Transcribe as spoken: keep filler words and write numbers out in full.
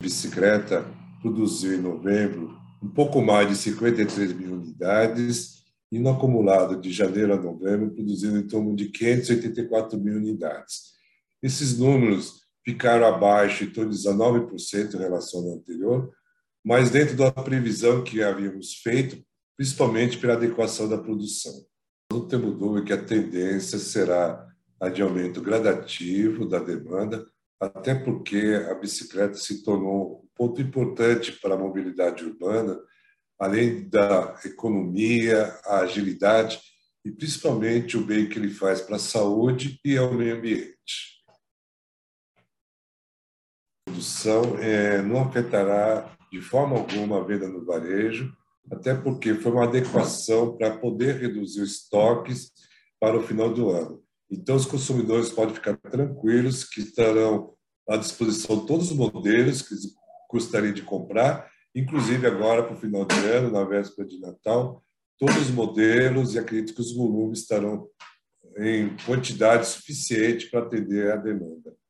bicicleta produziu em novembro um pouco mais de cinquenta e três mil unidades e no acumulado de janeiro a novembro produzindo em torno de quinhentas e oitenta e quatro mil unidades. Esses números ficaram abaixo em torno de dezenove por cento em relação ao anterior, mas dentro da previsão que havíamos feito, principalmente pela adequação da produção. Não temos dúvida que a tendência será a de aumento gradativo da demanda, até porque a bicicleta se tornou um ponto importante para a mobilidade urbana, além da economia, a agilidade e principalmente o bem que ele faz para a saúde e ao meio ambiente. A produção é, não afetará de forma alguma a venda no varejo, até porque foi uma adequação para poder reduzir os estoques para o final do ano. Então, os consumidores podem ficar tranquilos que estarão à disposição todos os modelos que eles gostariam de comprar, inclusive agora para o final de ano, na véspera de Natal, todos os modelos, e acredito que os volumes estarão em quantidade suficiente para atender à demanda.